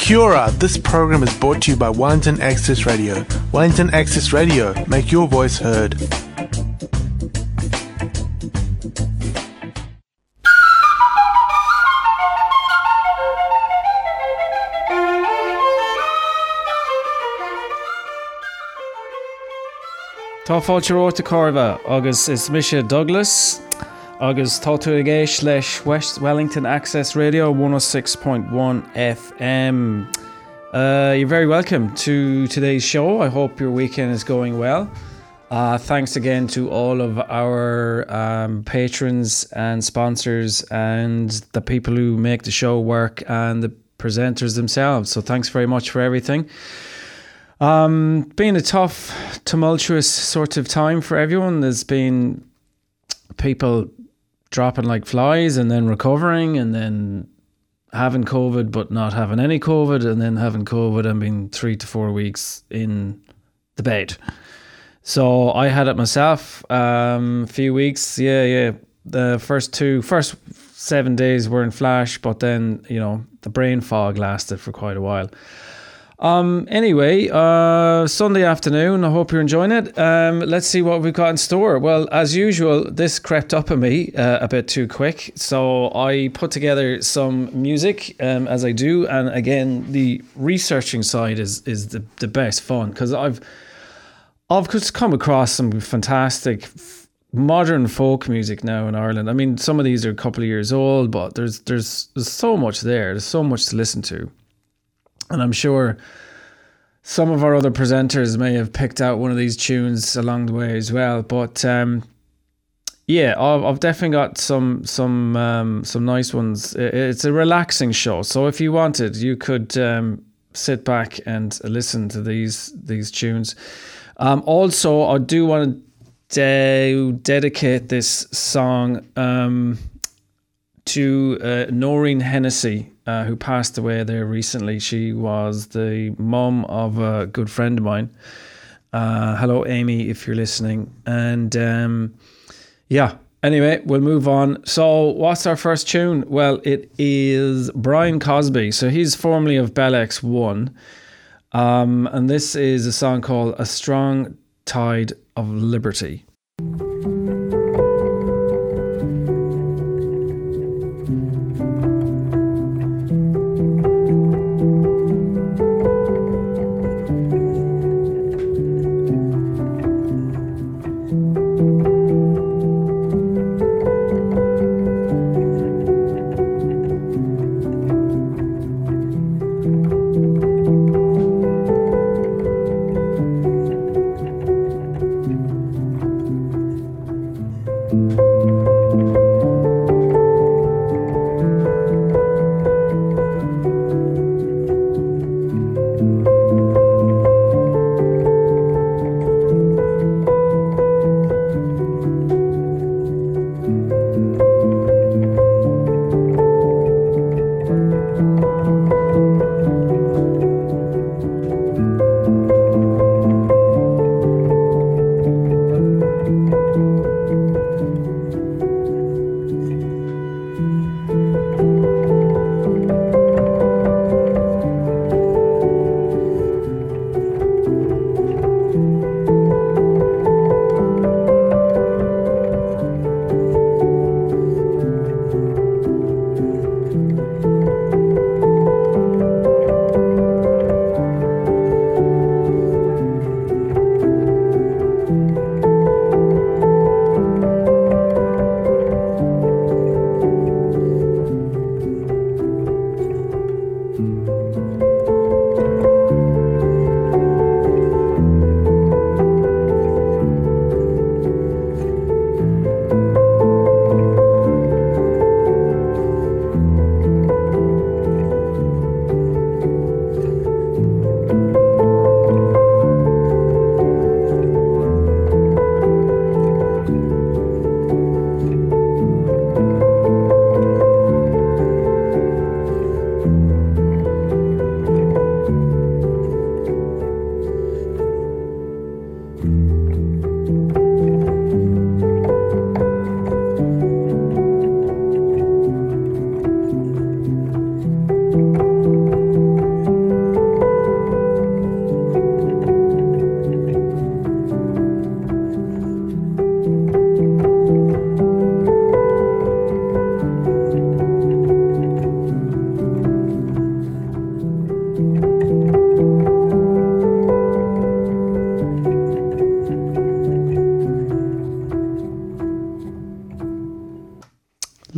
Kia ora, this program is brought to you by Wellington Access Radio. Wellington Access Radio, make your voice heard. Tá fáilte róta Corva, agus is Misha Douglas, agus tá tú agéis leis West Wellington Access Radio 106.1 FM. You're very welcome to today's show. I hope your weekend is going well. Thanks again to all of our patrons and sponsors and the people who make the show work and the presenters themselves. So thanks very much for everything. Been a tough, tumultuous sort of time for everyone. There's been people dropping like flies and then recovering and then having COVID but not having any COVID and then having COVID and being 3 to 4 weeks in the bed. So I had it myself, a few weeks. Yeah. The first 7 days were in flash, but then, the brain fog lasted for quite a while. Anyway, Sunday afternoon, I hope you're enjoying it. Let's see what we've got in store. Well, as usual, this crept up on me a bit too quick, so I put together some music, as I do, and again, the researching side is the best fun, because I've just come across some fantastic modern folk music now in Ireland. I mean, some of these are a couple of years old, but there's so much there. There's so much to listen to. And I'm sure some of our other presenters may have picked out one of these tunes along the way as well. But I've definitely got some nice ones. It's a relaxing show, so if you wanted, you could sit back and listen to these tunes. Also, I do want to dedicate this song to Noreen Hennessy, who passed away there recently. She was the mum of a good friend of mine. Hello, Amy, if you're listening. And anyway, we'll move on. So what's our first tune? Well, it is Brian Cosby. So he's formerly of Bell X1. And this is a song called A Strong Tide of Liberty.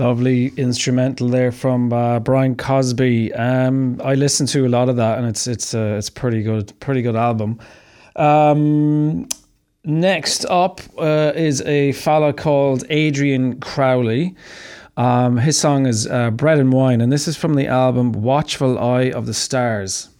Lovely instrumental there from Brian Cosby. I listened to a lot of that, and it's pretty good album. Next up is a fella called Adrian Crowley. His song is Bread and Wine, and this is from the album Watchful Eye of the Stars.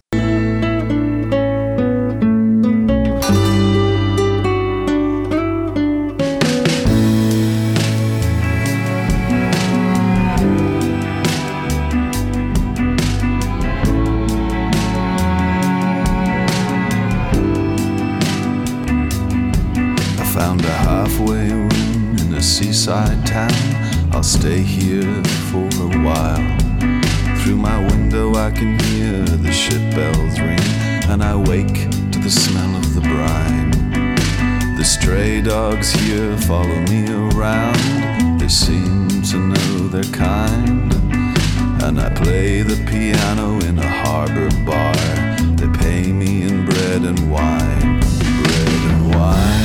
Seaside town, I'll stay here for a while. Through my window I can hear the ship bells ring, and I wake to the smell of the brine. The stray dogs here follow me around, they seem to know their kind. And I play the piano in a harbor bar, they pay me in bread and wine, bread and wine.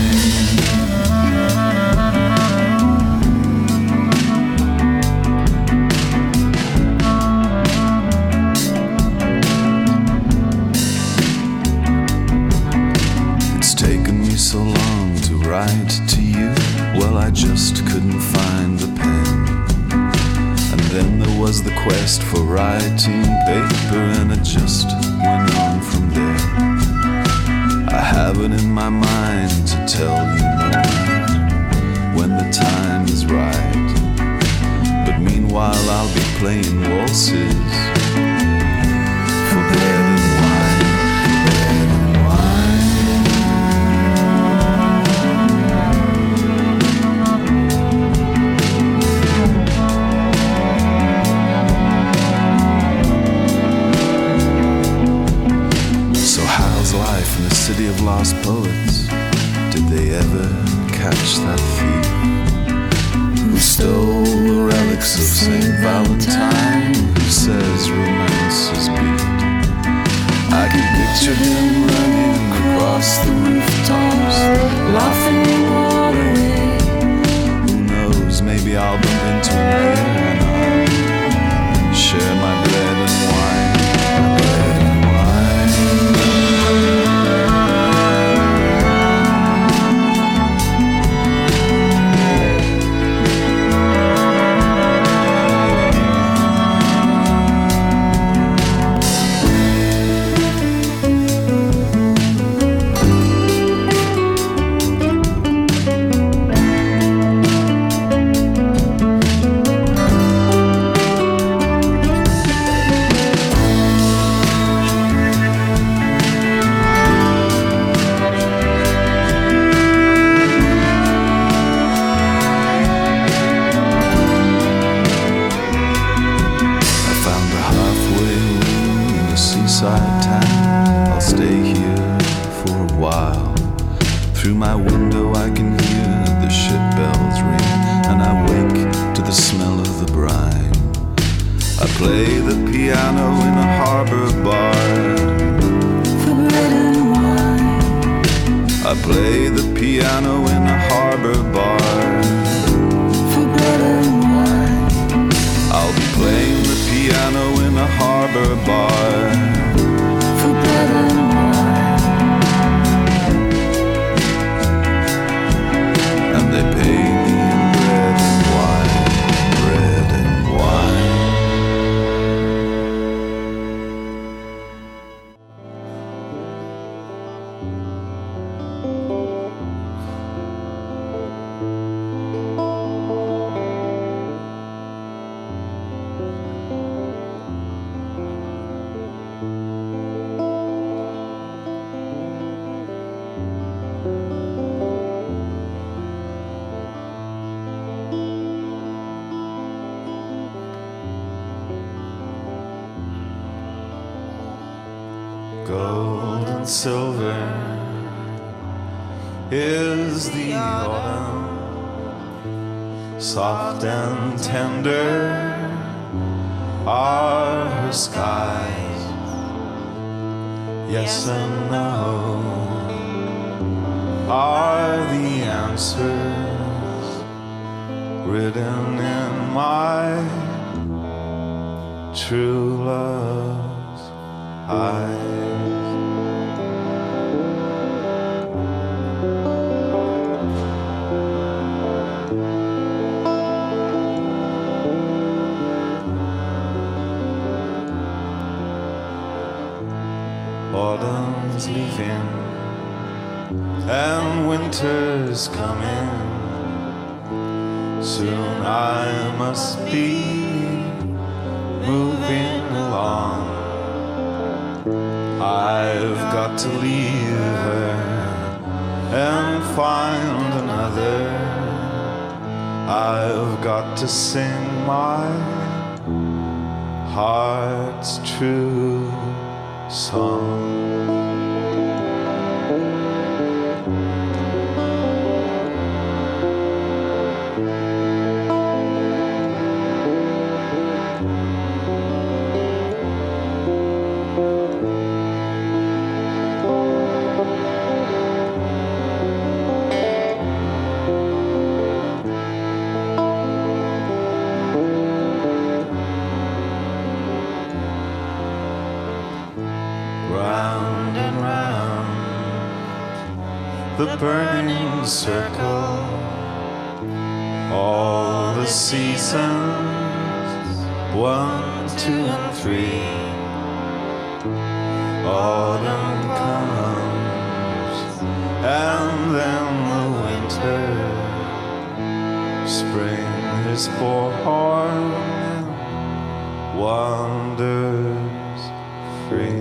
So long to write to you, well I just couldn't find the pen. And then there was the quest for writing paper, and it just went on from there. I have it in my mind to tell you more when the time is right, but meanwhile I'll be playing waltzes for bread and wine, bread and wine. Life in the city of lost poets. Did they ever catch that thief who stole the relics of St. Valentine, who says romance is beat? I can picture him running across the rooftops, laughing away. Who knows, maybe I'll bump into him here and I'll share my bread and wine, my bread and wine. Gold and silver is the autumn, soft and tender are her skies. Yes and no are the answers written in my true love's eyes. Autumn's leaving and winter's coming. Soon I must be moving along. I've got to leave her and find another. I've got to sing my heart's true song. Round and round the burning circle, all the seasons, 1, 2, and 3. Autumn comes and then the winter. Spring is born and wanders free.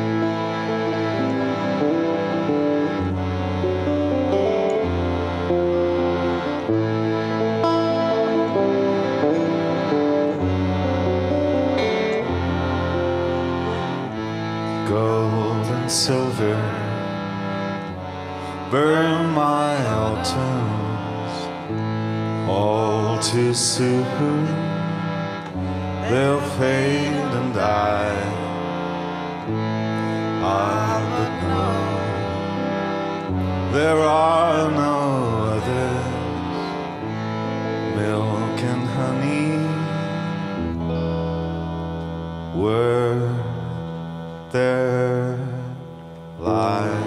Gold and silver burn my autumns. All too soon they'll fade and die. Ah, but no, there are no others. Milk and honey were their lives.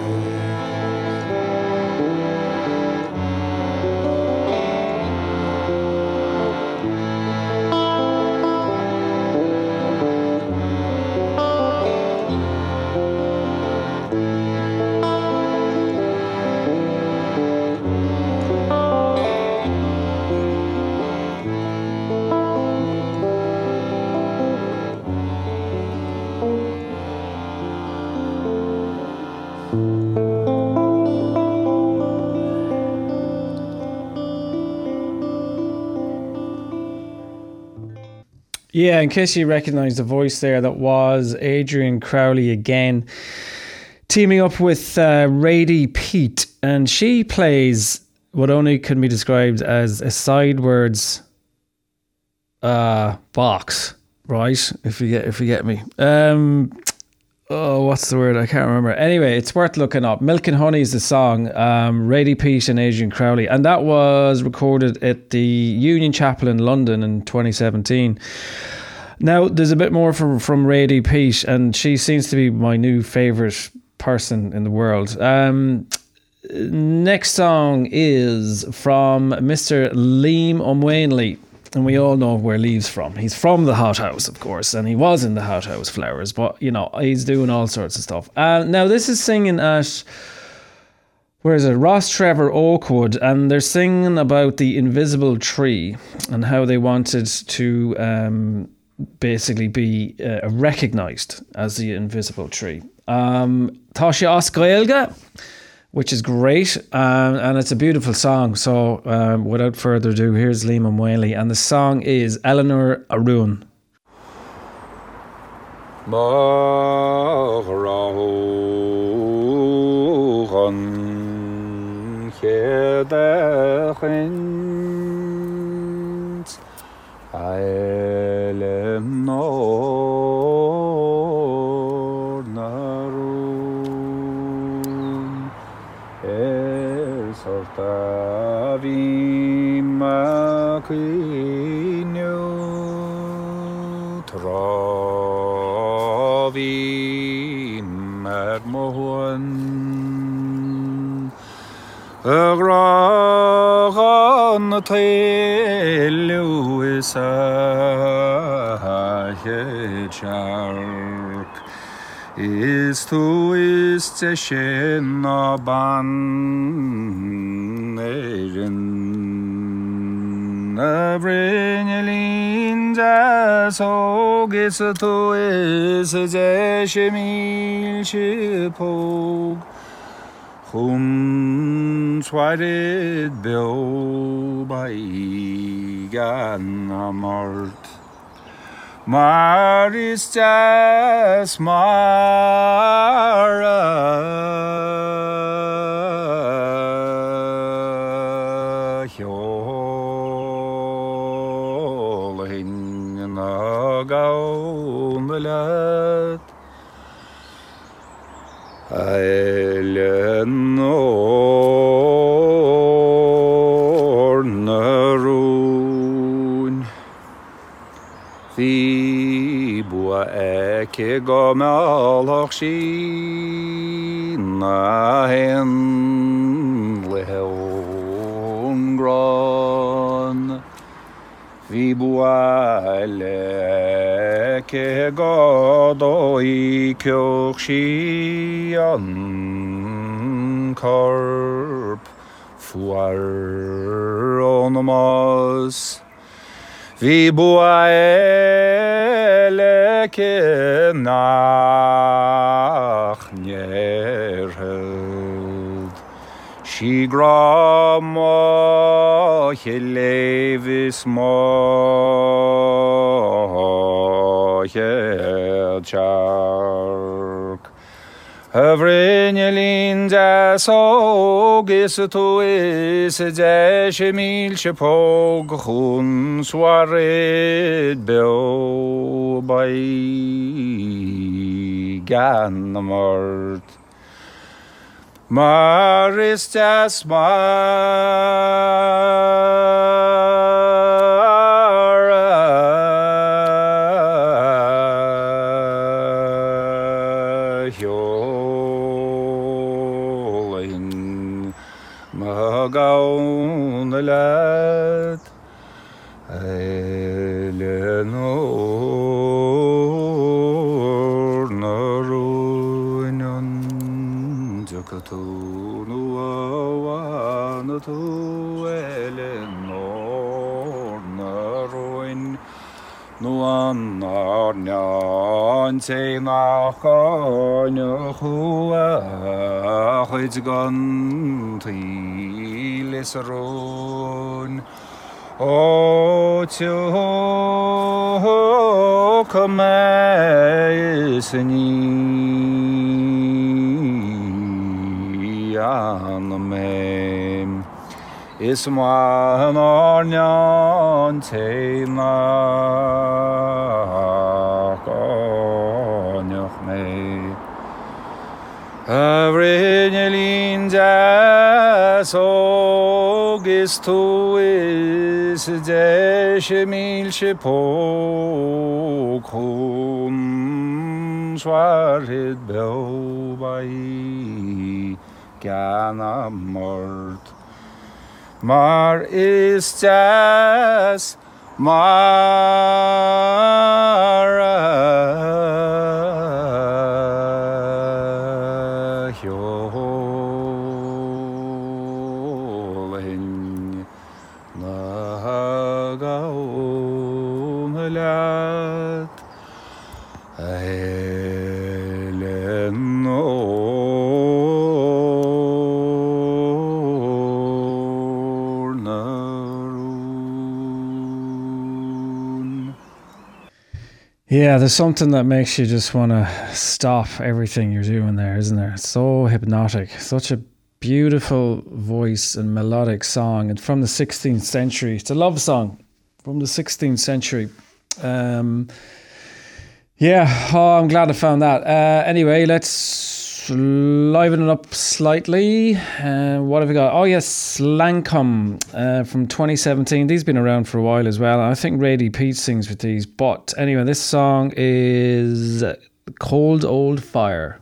Yeah, in case you recognise the voice there, that was Adrian Crowley again, teaming up with Radie Pete, and she plays what only can be described as a sidewards box, right? If you get me. Oh, what's the word? I can't remember. Anyway, it's worth looking up. Milk and Honey is the song. Radie Pete and Adrian Crowley. And that was recorded at the Union Chapel in London in 2017. Now, there's a bit more from Radie Pete, and she seems to be my new favourite person in the world. Next song is from Mr. Liam O'Mwainley. And we all know where Lee's from. He's from the Hot House, of course, and he was in the Hot House Flowers, but, you know, he's doing all sorts of stuff. Now, this is singing at, where is it? Ross Trevor Oakwood, and they're singing about the invisible tree and how they wanted to basically be recognised as the invisible tree. Tasha Oscaelga, which is great, and it's a beautiful song. So without further ado, here's Liam O'Mwainley, and the song is Eleanor Arun. Sortavi ma quinio Travi Mermohan Agrahan Teluisa Shark is to is Teshena Ban Avrinelin so gets to is Jeshemil Shipog Hun Swided Bill by Ganamart Maris Jas Mara Gaumelat Eleanor Narun Thibua Eke Gamalachshi Nahen Leon Gran Thibua Ke Godoi Kyokshian Karp Fuaronomas Vibuaele Ke Nach Nerheld Shigrama Helevis Mo Chark Havrenelin so gis to is Jeshemil Shepog Hun Swared Bill by Ganamart Maris Magaunalat Eleanor Naruinan Jakatunu Awanatu Eleanor Naruin Nuan Arnyan Seinachanya Hua Hitsgan Lisarun O to Kamasini Aname Isman Arnyan Tema Konyachme Avrinelin so gis to is Jeshemil Shepok Hun Swared Bell by Ganamort Mar is Jas Mara Yeah, there's something that makes you just want to stop everything you're doing there, isn't there? It's so hypnotic. Such a beautiful voice and melodic song. And from the 16th century. It's a love song from the 16th century. Yeah, I'm glad I found that. Anyway, let's liven it up slightly. What have we got? Oh yes, Lancome from 2017. These have been around for a while as well. I think Ray D. Pete sings with these. But anyway, this song is Cold Old Fire.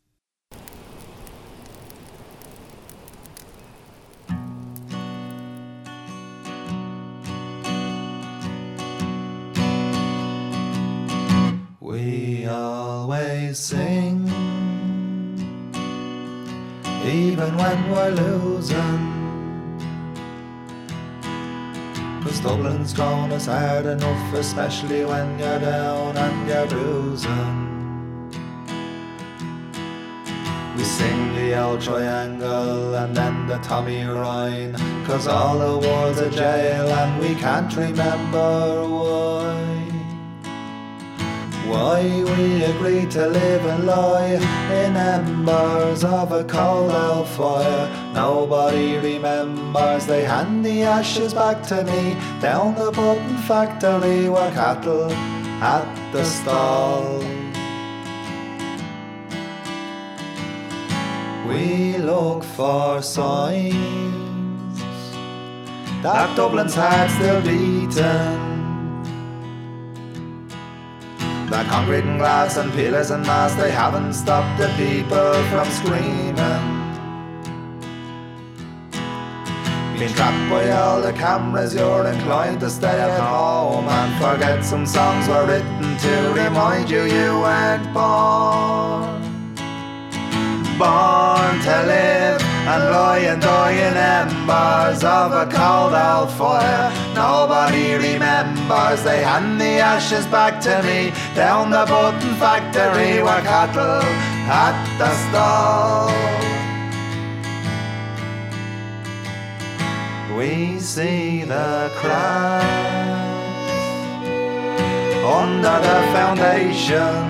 We always sing, even when we're losing, 'cause Dublin's drawn us hard enough, especially when you're down and you're bruising. We sing the old triangle and then the Tommy Rhine, 'cause all the world's a jail and we can't remember why. Why we agreed to live and lie in embers of a cold old fire. Nobody remembers. They hand the ashes back to me down the button factory where cattle at the stall. We look for signs that Dublin's heart's still beating. The concrete and glass and pillars and masts, they haven't stopped the people from screaming. Being trapped by all the cameras, you're inclined to stay at home and forget some songs were written to remind you you weren't born. Born to live and lie and die in embers of a cold old fire. Nobody remembers. They hand the ashes back to me down the button factory where cattle at the stall. We see the cracks under the foundation,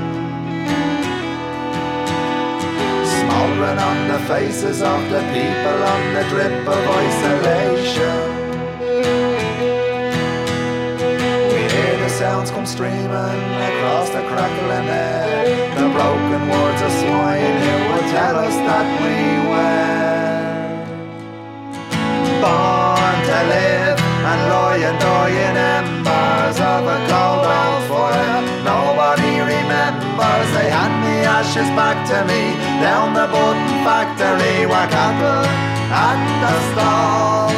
smoldering on the faces of the people on the drip of isolation. We hear the sounds come streaming across the crackling air, the broken words of swine who would tell us that we were born to live and lie and die in embers of a cold old fire. Nobody remembers. They hand the ashes back to me down the button factory where cattle at the stall.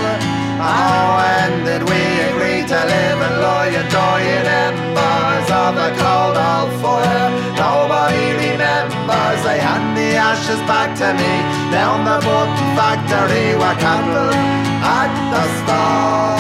Oh, when did we agree to live and lie and die in embers of a cold old fire? Nobody remembers. They hand the ashes back to me down the button factory where cattle at the stall.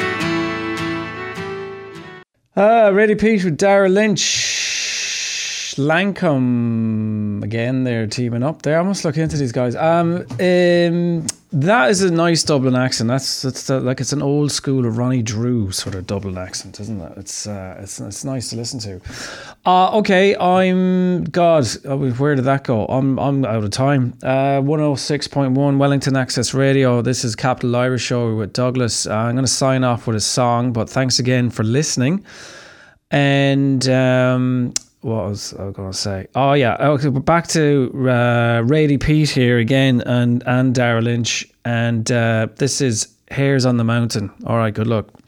Ready Pete with Dara Lynch. Lancome again. They're teaming up there. I must look into these guys. That is a nice Dublin accent. That's like it's an old school of Ronnie Drew sort of Dublin accent, isn't it? It's nice to listen to. Okay, where did that go? I'm out of time. 106.1 Wellington Access Radio. This is Capital Irish Show with Douglas. I'm going to sign off with a song, but thanks again for listening. And what was I going to say? Oh yeah, okay, we're back to Rady Pete here again, and Darragh Lynch, and this is Hairs on the Mountain. All right, good luck.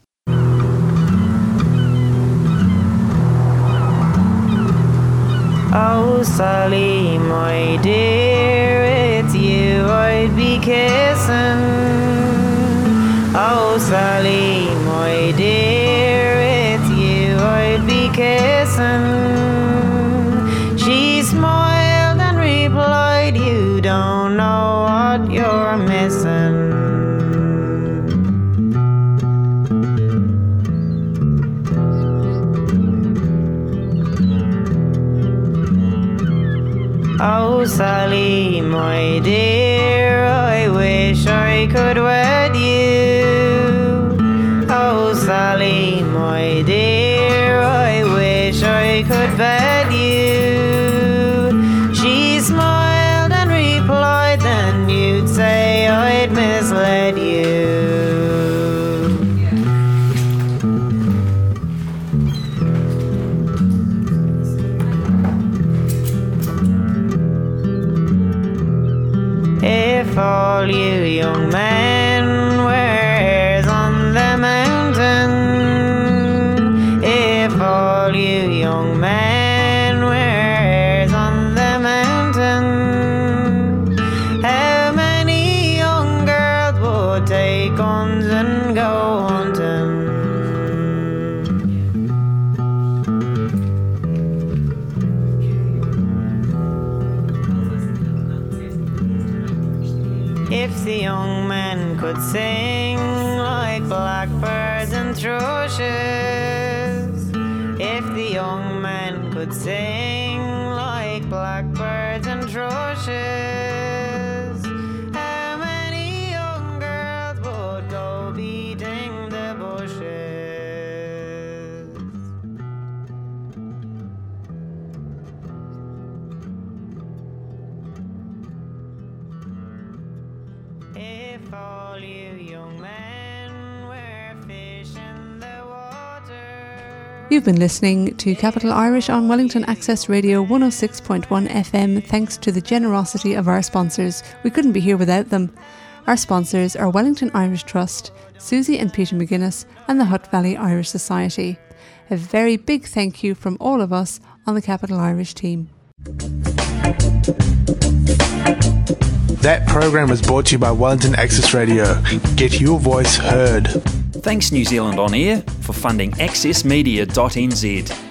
Oh Sally, my dear, it's you I'd be kissing. Oh Sally, my dear, it's you I'd be kissing. She smiled and replied, you don't know what you're missing. Oh Sally, my dear, I wish I could wed you. Oh Sally, my dear, I wish I could wed you. She smiled and replied, then you'd say I'd misled you. If all you young men were hairs on the mountain, if all you young men were hairs on the mountain, how many young girls would take guns and go hunting? If the young men could sing like blackbirds and thrushes, if the young men could sing like blackbirds and thrushes, how many young girls would go beating the bushes? If all you young men were fish in the water. You've been listening to Capital Irish on Wellington Access Radio 106.1 FM thanks to the generosity of our sponsors. We couldn't be here without them. Our sponsors are Wellington Irish Trust, Susie and Peter McGuinness and the Hutt Valley Irish Society. A very big thank you from all of us on the Capital Irish team. That program was brought to you by Wellington Access Radio. Get your voice heard. Thanks New Zealand On Air for funding accessmedia.nz.